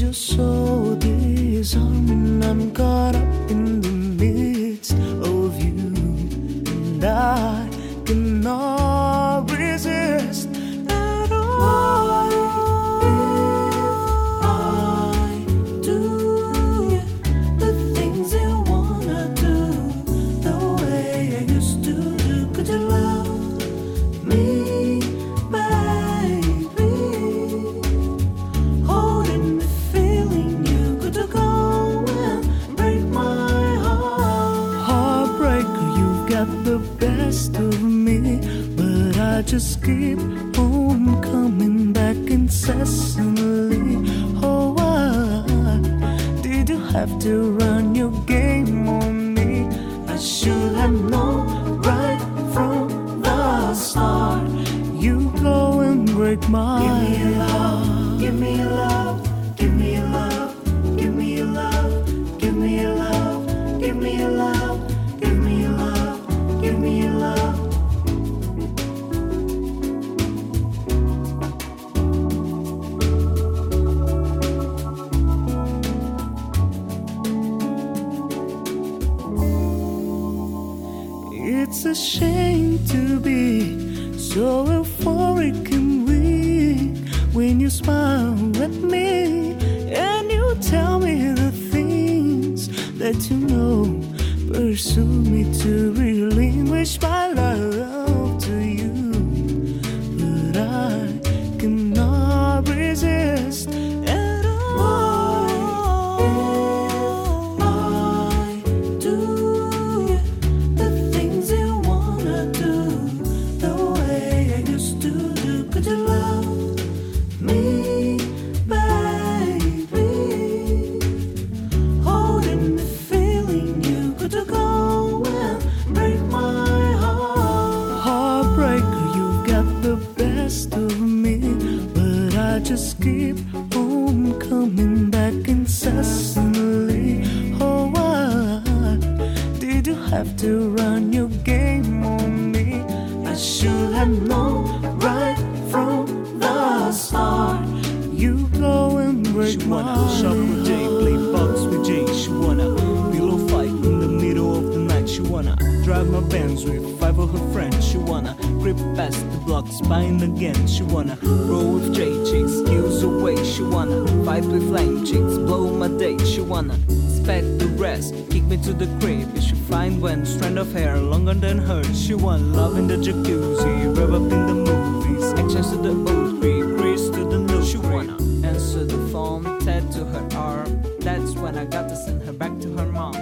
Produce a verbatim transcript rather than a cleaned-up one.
you're so disarming. I'm caught up in the midst of you, and I cannot resist at all. If I do the things you wanna do, the way I used to do, could you love me, baby? Holding the feeling you could go and break my heart. Heartbreaker, you've got the best of me, but I just keep on coming back incessantly. Oh, why did you have to run your game on me? I should have known right from the start. You go and break my heart. Give me your love, give me your love, give me your love, give me your love, give me your love, give me your love, give me your love. It's a shame to be so euphoric and weak when you smile at me and you tell me the things that you know pursue me to relinquish my love to you. But I cannot resist at all. If I do the things you wanna do, the way I used to do, could you love me, baby? Holding the feeling you could go and break my heart. Heartbreaker, you've got the best of me, but I just keep on coming back incessantly. Oh, why did you have to run your game on me? I should have known right from the start. You go and break She my wanna shop with Jay, play box with Jay. She wanna pillow fight in the middle of the night. She wanna drive my Benz with five of her friends. She wanna creep past the block, spying again. She wanna roll with Jay, chicks, skills away. She wanna fight with lame chicks, blow my day. She wanna expect the rest, kick me to the crib. She find one strand of hair longer than hers. She want love in the jacuzzi, rev up in the movies, actions to the old creep, Chris to the new. She wanna answer the phone, tattoo her arm. That's when I got to send her back to her mom.